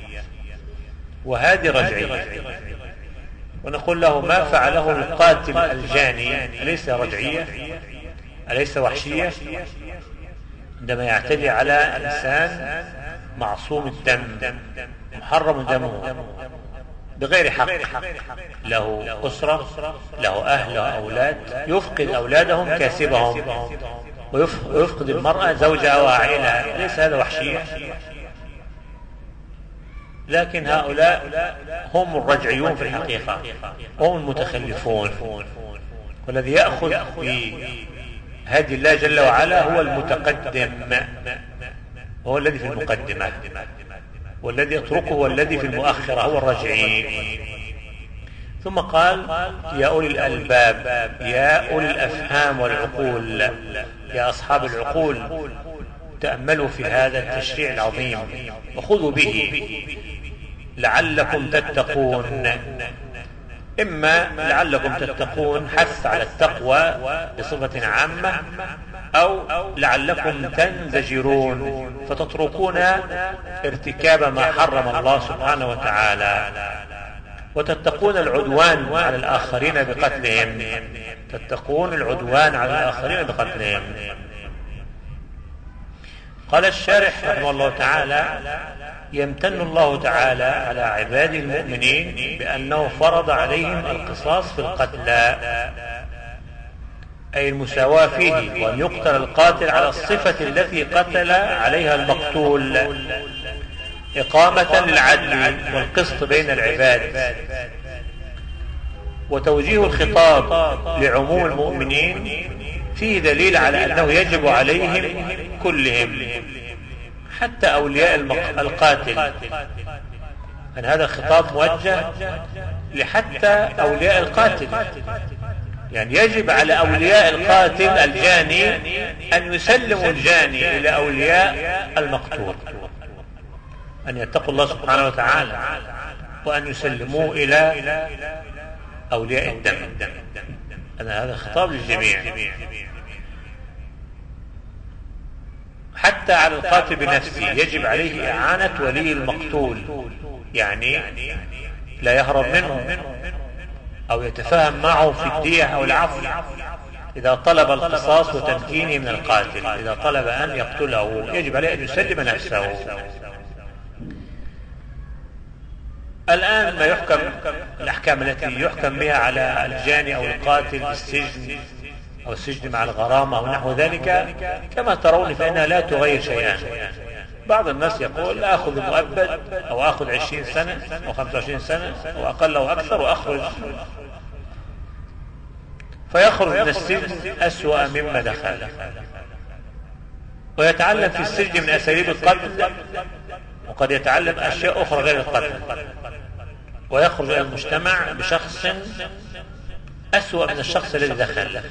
Speaker 1: وهذه رجعية، ونقول له ما فعله القاتل الجاني أليس رجعية؟ أليس وحشية؟ عندما يعتدي على إنسان معصوم الدم محرم دمه بغير حق، له أسرة، له أهل، له أولاد، يفقد أولادهم كاسبهم، ويفقد المرأة زوجها وعائلها، ليس هذا وحشية؟ لكن هؤلاء هم الرجعيون في الحقيقة، هم المتخلفون. والذي يأخذ بهدي الله جل وعلا هو المتقدم، هو الذي في المقدمة، والذي يتركه هو الذي في المؤخرة، هو الرجعي. ثم قال: يا أولي الألباب، يا أولي الأفهام والعقول، يا أصحاب العقول، تأملوا في هذا التشريع العظيم وخذوا به لعلكم تتقون. إما لعلكم تتقون حث على التقوى بصفة عامة، أو لعلكم تنزجرون فتتركون ارتكاب ما حرم الله سبحانه وتعالى، وتتقون العدوان على الآخرين بقتلهم، تتقون العدوان على الآخرين بقتلهم. قال الشارح رحمه الله تعالى: يمتن الله تعالى على عباده المؤمنين بأنه فرض عليهم القصاص في القتلى، أي المساواة فيه، وأن يقتل القاتل على الصفة التي قتل عليها المقتول، إقامة للعدل والقسط بين العباد. وتوجيه الخطاب لعموم المؤمنين فيه دليل على أنه يجب عليهم كلهم، حتى أولياء القاتل، أن هذا الخطاب موجه لحتى أولياء القاتل، يعني يجب على أولياء القاتل الجاني أن يسلموا الجاني إلى أولياء المقتول، أن يتقوا الله سبحانه وتعالى وأن يسلموه إلى أولياء الدم. أنا هذا خطاب للجميع، حتى على القاتل بنفسه يجب عليه إعانة ولي المقتول، يعني لا يهرب منه أو يتفاهم معه في الدية أو العفو إذا طلب القصاص وتمكينه من القاتل. إذا طلب أن يقتله يجب عليه أن يسلم نفسه. الآن ما يحكم، الأحكام التي يحكم بها على الجاني أو القاتل بالسجن أو السجن مع الغرامة أو نحو ذلك، كما ترون فإنها لا تغير شيئا. بعض الناس يقول أخذ مؤبد أو أخذ 20 سنة أو 25 سنة أو أقل أو أكثر وأخرج، فيخرج من السجن أسوأ مما دخل، ويتعلم في السجن من أساليب القتل، وقد يتعلم أشياء أخرى غير القتل، ويخرج إلى المجتمع بشخص أسوأ من الشخص الذي دخل.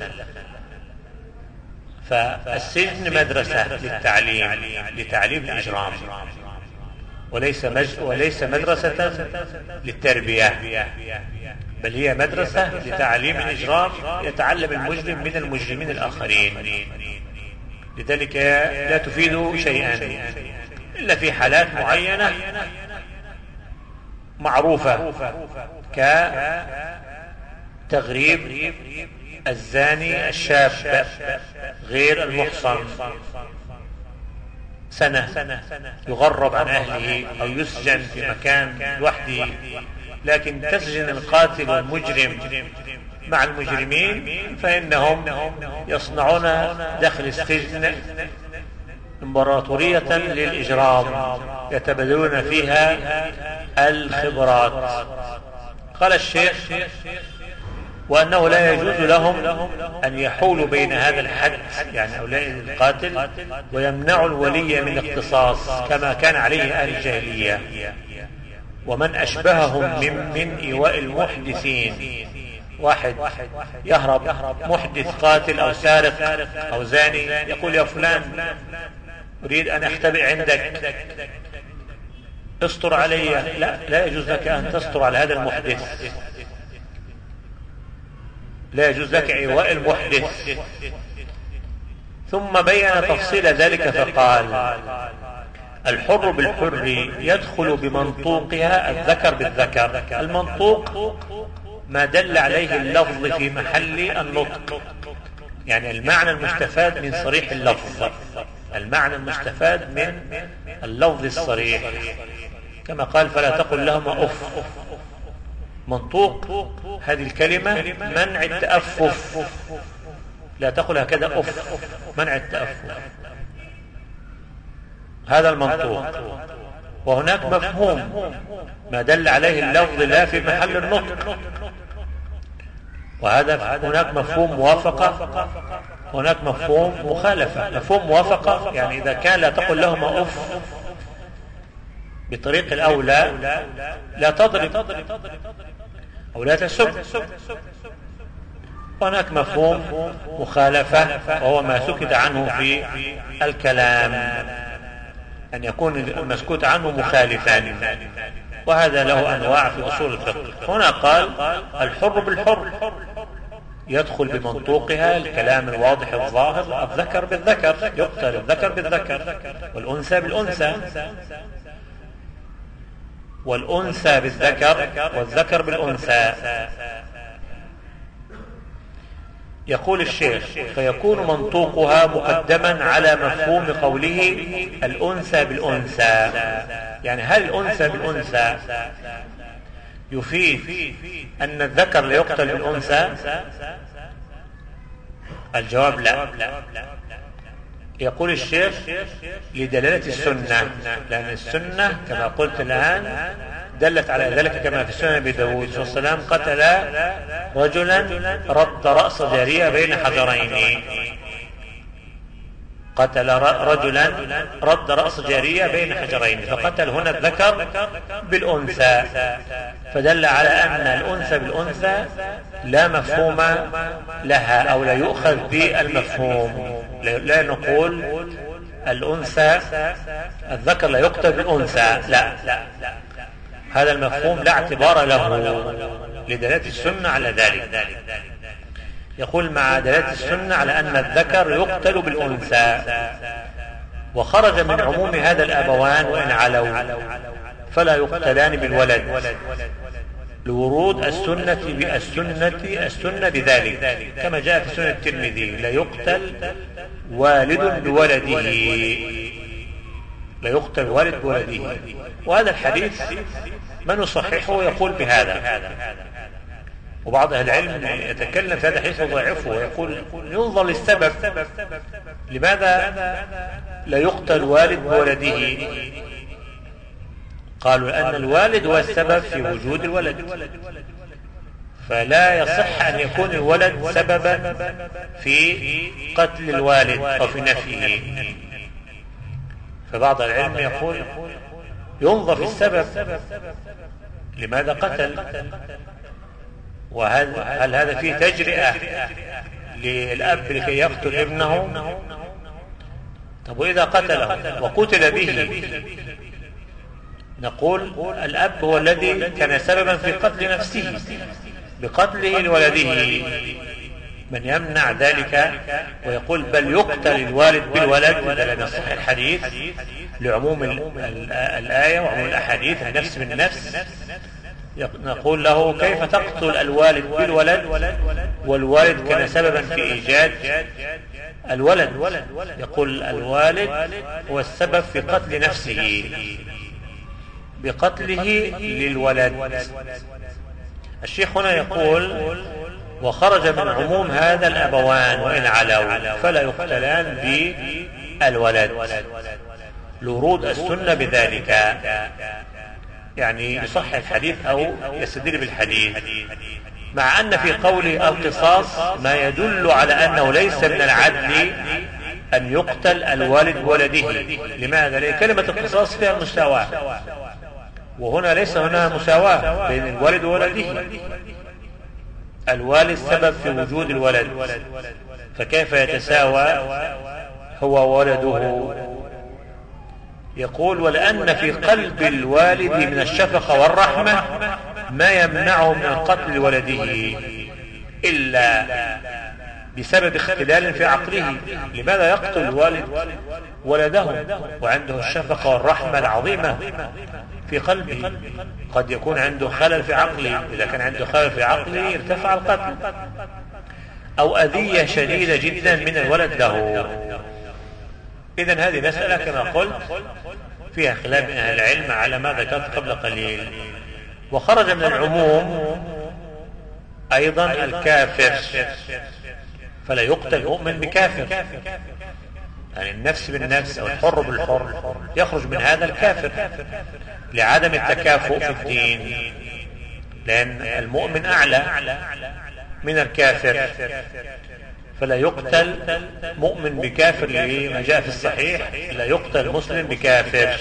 Speaker 1: فالسجن مدرسة لتعليم الإجرام، وليس مدرسة للتربية، بل هي مدرسة لتعليم الإجرام، يتعلم المجرم من المجرمين الآخرين. لذلك لا تفيد شيئا إلا في حالات معينة معروفة، كتغريب الزاني الشاب غير المحصن، سنة يغرب عن أهله أو يسجن في مكان لوحده، لكن تسجن القاتل والمجرم مع المجرمين، فإنهم يصنعون داخل السجن إمبراطورية للإجرام يتبادلون فيها الخبرات. قال الشيخ: وأنه لا يجوز لهم أن يحولوا بين هذا الحد، يعني أولئك القاتل، ويمنعوا الولي من الاقتصاص كما كان عليه أهل الجاهلية ومن أشبههم من إيواء المحدثين. واحد يهرب محدث قاتل أو سارق أو زاني، يقول: يا فلان أريد أن أختبئ عندك، استر علي. لا يجوز لك أن تستر على هذا المحدث، لا يجوز لك إيواء المحدث. ثم بين تفصيل ذلك فقال: الحر بالحر يدخل بمنطوقها الذكر بالذكر. المنطوق ما دل عليه اللفظ في محل النطق، يعني المعنى المستفاد من صريح اللفظ، المعنى المستفاد من اللفظ الصريح، كما قال: فلا تقل لهما أف. منطوق هذه الكلمة منع التأفف، لا تقل هكذا أف، منع التأفف، هذا المنطوق. وهناك مفهوم ما دل عليه اللفظ لا في محل النطق، وهذا هناك مفهوم موافقة، هناك مفهوم مخالفة. مفهوم موافقة يعني إذا كان لا تقل لهما أف بطريق الأولى لا تضرب أو لا تسب. هناك مفهوم مخالفة وهو ما سكت عنه في الكلام، أن يكون المسكوت عنه مخالفا، وهذا له أنواع في أصول الفقه. هنا قال: الحر بالحر يدخل بمنطوقها الكلام الواضح الظاهر، الذكر بالذكر يقتل الذكر بالذكر، والأنثى بالأنثى، والأنثى بالذكر والذكر بالأنثى. يقول الشيخ: فيكون منطوقها مقدما على مفهوم قوله الأنثى بالأنثى. يعني هل الأنثى بالأنثى يفيد أن الذكر لا يقتل بالأنثى؟ الجواب لا. يقول الشيخ: لدلالة السنة، لأن السنة كما قلت الآن دلت على ذلك، كما في سنن أبي داود صلى الله عليه وسلم: قتل رجلا رد رأس جارية بين حجرين، قتل رجلا رد رأس جارية بين حجرين، فقتل هنا الذكر بالأنثى، فدل على أن الأنثى بالأنثى لا مفهوم لها أو لا يؤخذ بالمفهوم. لا نقول الأنثى الذكر لا يقتل بالأنثى، لا، هذا المفهوم لا اعتبار له لدلالة السنة على ذلك. يقول: مع دلالة السنة على أن الذكر يقتل بالأنثى، وخرج من عموم هذا الأبوان وإن علوا فلا يقتلان بالولد، لورود السنة بذلك، كما جاء في سنة الترمذي: لا يقتل والد بولده، لا يقتل والد بولده. وهذا الحديث من يصححه يقول بهذا، وبعض أهل العلم يتكلم في هذا الحديث ويضعفه ويقول ينظر للسبب، لماذا لا يقتل والد بولده؟ قالوا لأن الوالد هو السبب في وجود الولد، فلا يصح أن يكون الولد سببا في قتل الوالد أو في نفيه. فبعض العلم يقول ينظر في السبب، لماذا قتل، وهل هذا فيه تجرئة للأب لكي يقتل ابنه؟ طب وإذا قتله وقتل به، نقول الأب هو الذي كان سببا في قتل نفسه بقتله لولده. من يمنع ذلك ويقول بل يقتل الوالد بالولد، لأن صحيح الحديث لعموم الآية وعموم الأحاديث، النفس بالنفس، نقول له كيف تقتل الوالد بالولد والوالد كان سببا في إيجاد الولد، يقول الوالد هو السبب في قتل نفسه بقتله للولد. الشيخ هنا يقول وخرج من عموم هذا الأبوان وإن علوا فلا يقتلان بالولد لورود السنة بذلك، يعني يصحح الحديث أو يستدل بالحديث، مع أن في قوله القصاص ما يدل على أنه ليس من العدل أن يقتل الوالد ولده. لماذا؟ لأن كلمة القصاص فيها مساواة، وهنا ليس هنا مساواة بين الوالد وولده. الوالد سبب في وجود الولد، فكيف يتساوى هو ولده؟ يقول ولأن في قلب الوالد من الشفقة والرحمة ما يمنعه من قتل ولده إلا بسبب اختلال في عقله. لماذا يقتل الوالد ولده وعنده الشفقة والرحمة العظيمة في قلبه؟ قد يكون عنده خلل في عقله، إذا كان عنده خلل في عقله ارتفع القتل، أو أذية شديدة جدا من الولد له. إذن هذه مسألة كما قلت فيها خلاف من أهل العلم على ما ذكرت قبل قليل. وخرج من العموم أيضا الكافر، فلا يقتل مؤمن بكافر، يعني النفس بالنفس أو الحر بالحر يخرج من هذا الكافر لعدم التكافؤ في الدين، لأن المؤمن أعلى من الكافر، فلا يقتل مؤمن بكافر لما جاء في الصحيح لا يقتل مسلم بكافر،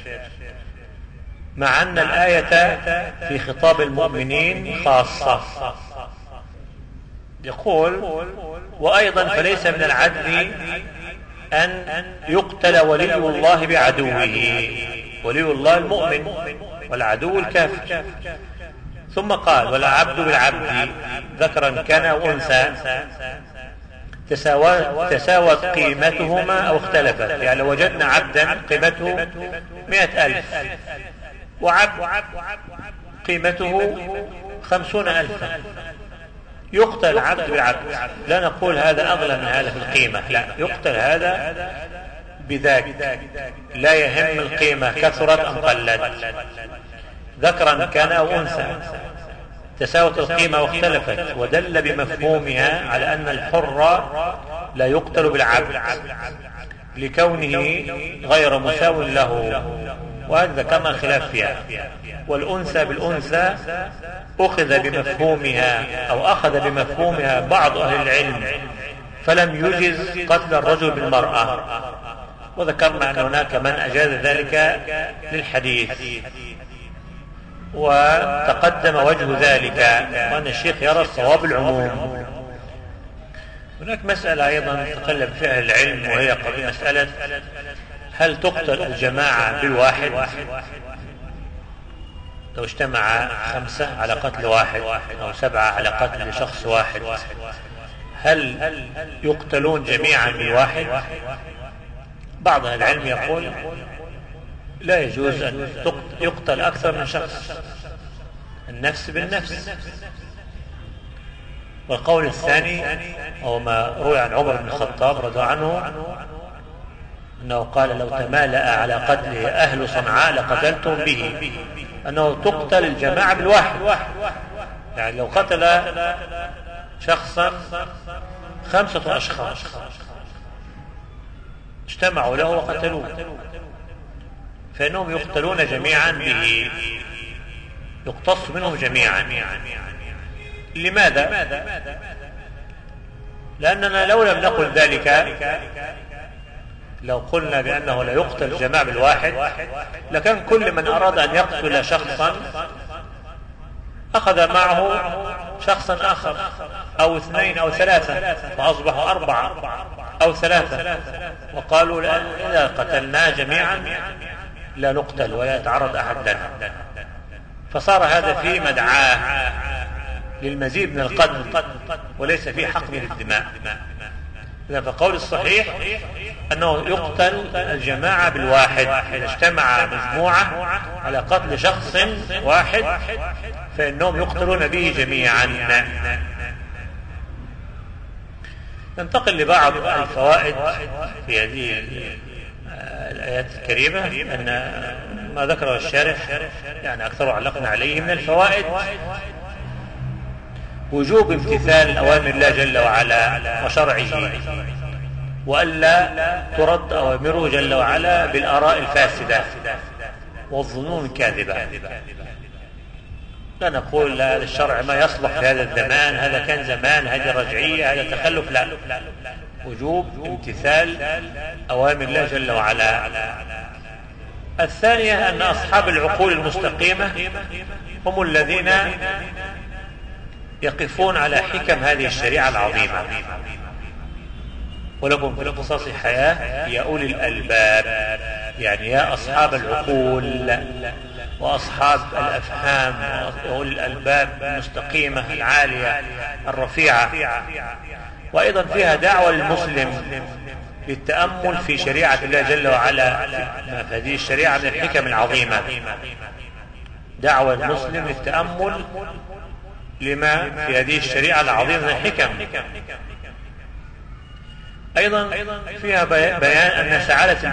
Speaker 1: مع أن الآية في خطاب المؤمنين خاصة. يقول وأيضا فليس من العدل أن يقتل ولي الله بعدوه، ولي الله المؤمن والعدو الكافر. ثم قال ولا عبد بالعبد ذكرا كان أو أنثى تساوت قيمتهما أو اختلفت، يعني لو وجدنا عبدا قيمته 100,000 وعبد قيمته 50,000 يقتل عبد بالعبد. لا نقول هذا أغلى من هذا في القيمة، لا، يقتل هذا بذاك، لا يهم القيمة كثرت أم قلت، ذكرا كان أو أنثى تساوت القيمة واختلفت، ودل بمفهومها على أن الحر لا يقتل بالعبد لكونه غير مساو له، وهذا ذكرنا الخلاف فيها. والأنثى بالأنثى أخذ بمفهومها أو أخذ بمفهومها بعض أهل العلم، فلم يجز قتل الرجل بالمرأة، وذكرنا أن هناك من أجاز ذلك للحديث، وتقدم وجه ذلك وأن الشيخ يرى الصواب العموم. هناك مسألة أيضا تقلب فيها العلم، وهي مسألة هل تقتل الجماعة بالواحد؟ لو اجتمع 5 على قتل واحد أو 7 على قتل شخص واحد، هل يقتلون جميعا بالواحد؟ بعض العلم يقول لا يجوز أن يقتل أكثر من شخص، النفس بالنفس. والقول الثاني هو ما روي عن عمر بن الخطاب رضي الله عنه أنه قال لو تمالأ على قتله أهل صنعاء لقتلتم به، أنه تقتل الجماعة بالواحد، يعني لو قتل شخصا 5 أشخاص اجتمعوا له وقتلوه فإنهم يقتلون جميعا به، يقتص منهم جميعا. لماذا؟ لأننا لو لم نقل ذلك، لو قلنا بأنه لا يقتل الجماعة بالواحد لكان كل من أراد أن يقتل شخصا أخذ معه شخصا آخر أو 2 أو 3، فأصبحوا 4 أو 3، وقالوا لأن إذا قتلنا جميعا لا نقتل ولا يتعرض أحد لنا، فصار هذا فيه مدعاة للمزيد من القتل وليس فيه حقن للدماء. إذا فقول الصحيح أنه يقتل الجماعة بالواحد، إذا اجتمع مجموعة على قتل شخص واحد فإنهم يقتلون به جميعا. ننتقل لبعض الفوائد في هذه الآيات الكريمة، أن ما ذكره الشارح يعني أكثر علقنا عليه. من الفوائد وجوب امتثال أوامر الله جل وعلا وشرعه، وألا ترد أوامره جل وعلا بالآراء الفاسدة والظنون الكاذبة. لا نقول هذا الشرع ما يصلح في هذا الزمان، هذا كان زمان، هذه رجعية، هذا تخلف. لا، وجوب امتثال أوامر الله جل وعلا. الثانية أن أصحاب العقول المستقيمة هم الذين يقفون على حكم هذه الشريعة العظيمة. ولكم في القصص حياة يا أولي الألباب، يعني يا أصحاب العقول وأصحاب الأفهام وأولي الألباب المستقيمة العالية الرفيعة. وأيضا فيها دعوة للمسلم للتأمل في شريعة الله جل وعلا، في هذه الشريعة من الحكم العظيمة. دعوة المسلم للتأمل لما في هذه الشريعة العظيمة من الحكم. أيضا فيها بيان أن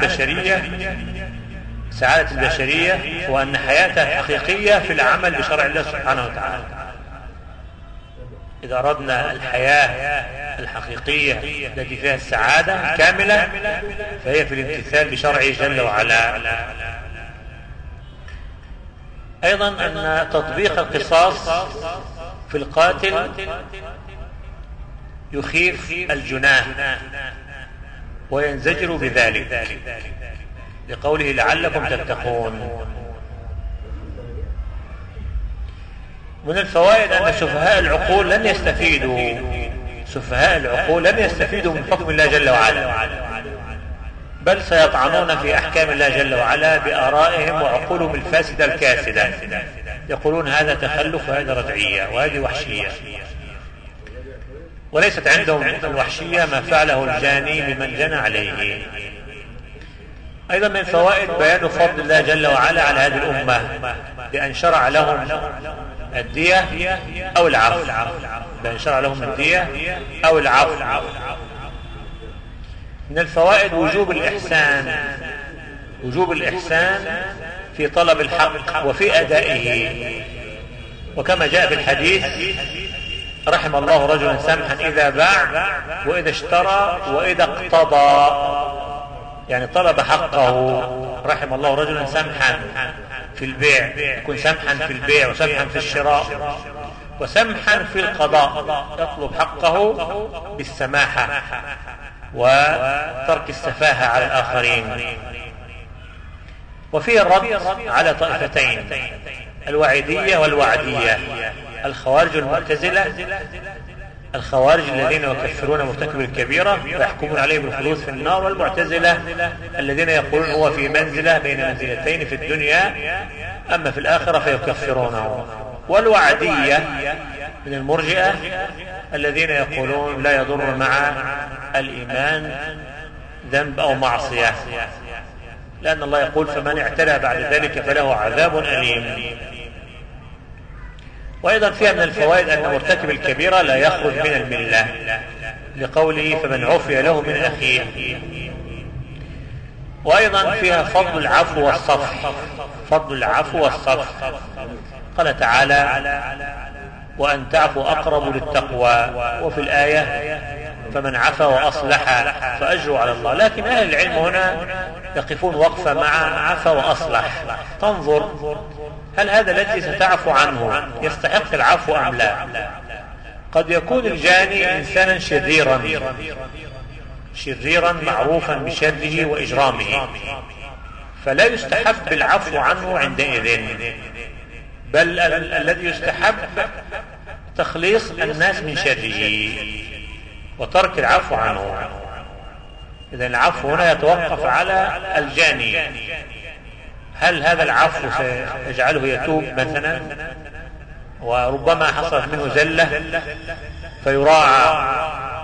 Speaker 1: سعادة البشرية وأن حياتها حقيقية في العمل بشرع الله سبحانه وتعالى. إذا أردنا الحياة الحقيقية التي فيها السعادة كاملة فهي في الامتثال بشرعه جل وعلا. أيضا أن تطبيق القصاص في القاتل يخيف الجناه وينزجر بذلك، لقوله لعلكم تتقون. من الفوائد أن سفهاء العقول لن يستفيدوا من حكم الله جل وعلا، بل سيطعنون في أحكام الله جل وعلا بآرائهم وعقولهم الفاسدة الكاسدة. يقولون هذا تخلف وهذا رجعية وهذه وحشية، وليست عندهم الوحشية ما فعله الجاني بمن جنى عليه. أيضا من فوائد بيان فضل الله جل وعلا على هذه الأمة بأن شرع لهم الدية أو العفو، من الفوائد وجوب الإحسان في طلب الحق وفي أدائه، وكما جاء في الحديث رحم الله رجلا سمحا إذا باع وإذا اشترى وإذا اقتضى، يعني طلب حقه. رحم الله رجلا سمحا في البيع، يكون سمحا في البيع وسمحا في الشراء وسمحا في القضاء، يطلب حقه بالسماحة وترك السفاهة على الآخرين. وفيه الرد على طائفتين، الوعيدية والوعدية، الخوارج والمعتزلة. الخوارج الذين يكفرون مرتكب الكبيرة ويحكمون عليه بالخلود في النار، والمعتزلة الذين يقولون هو في منزلة بين منزلتين في الدنيا أما في الآخرة فيكفرونه. والوعدية من المرجئة الذين يقولون لا يضر مع الإيمان ذنب أو معصية، لأن الله يقول فمن اعتدى بعد ذلك فله عذاب أليم. وأيضا فيها من الفوائد أن مرتكب الكبيرة لا يخرج من الملة، لقوله فمن عفي له من أخيه. وأيضا فيها فضل العفو والصفح، قال تعالى وأن تعفوا أقرب للتقوى، وفي الآية فمن عفا وأصلح فأجره على الله. لكن أهل العلم هنا يقفون وقفة مع عفا وأصلح، تنظر هل هذا الذي ستعفو عنه يستحق العفو أم لا. قد يكون الجاني إنسانا شريرا معروفا بشره وإجرامه، فلا يستحب العفو عنه عندئذ، بل الذي يستحب تخليص الناس من شره وترك العفو عنه. إذن العفو هنا يتوقف على الجاني، هل هذا العفو سيجعله يتوب مثلا وربما حصلت منه زلة فيراعى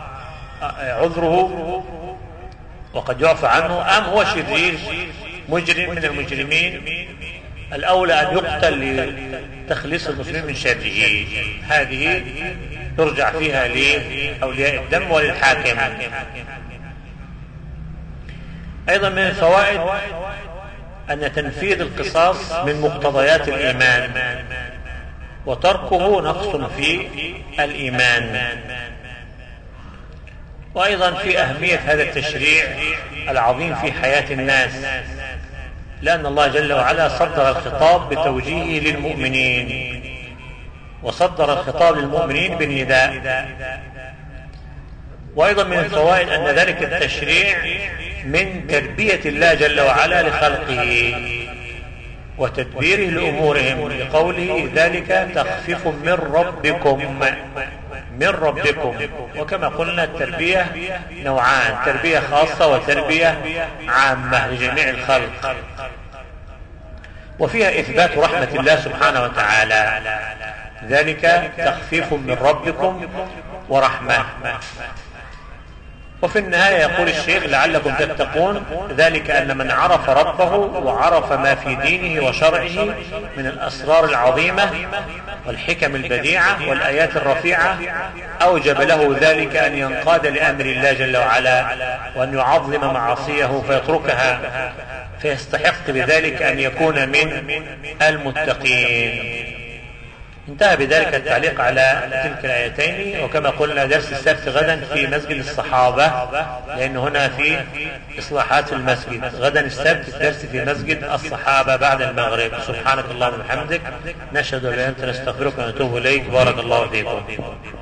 Speaker 1: عذره وقد يعفى عنه، أم هو شرير مجرم من المجرمين الأولى أن يقتل لتخليص المسلمين من شره. هذه يرجع فيها لأولياء الدم وللحاكم. أيضا من الفوائد أن تنفيذ القصاص من مقتضيات الإيمان، وتركه نقص في الإيمان. وأيضا في أهمية هذا التشريع العظيم في حياة الناس، لأن الله جل وعلا صدر الخطاب بتوجيهه للمؤمنين، وصدر الخطاب للمؤمنين بالنداء. وأيضا من الفوائد أن ذلك التشريع من تربية الله جل وعلا لخلقه وتدبيره لأمورهم، لقوله ذلك تخفيف من ربكم. وكما قلنا التربية نوعان، تربية خاصة وتربية عامة لجميع الخلق، وفيها إثبات رحمة الله سبحانه وتعالى، ذلك تخفيف من ربكم ورحمة. وفي النهاية يقول الشيخ لعلكم تتقون، ذلك أن من عرف ربه وعرف ما في دينه وشرعه من الأسرار العظيمة والحكم البديعة والآيات الرفيعة، أوجب له ذلك أن ينقاد لأمر الله جل وعلا، وأن يعظم معاصيه فيتركها، فيستحق بذلك أن يكون من المتقين. انتهى بذلك التعليق على تلك الآيتين. وكما قلنا درس السبت غدا في مسجد الصحابة، لأن هنا في إصلاحات المسجد. غدا السبت الدرس في مسجد الصحابة بعد المغرب. سبحانك اللهم وبحمدك، نشهد أن لا إله إلا أنت، نستغفرك ونتوب إليك. بارك الله فيكم.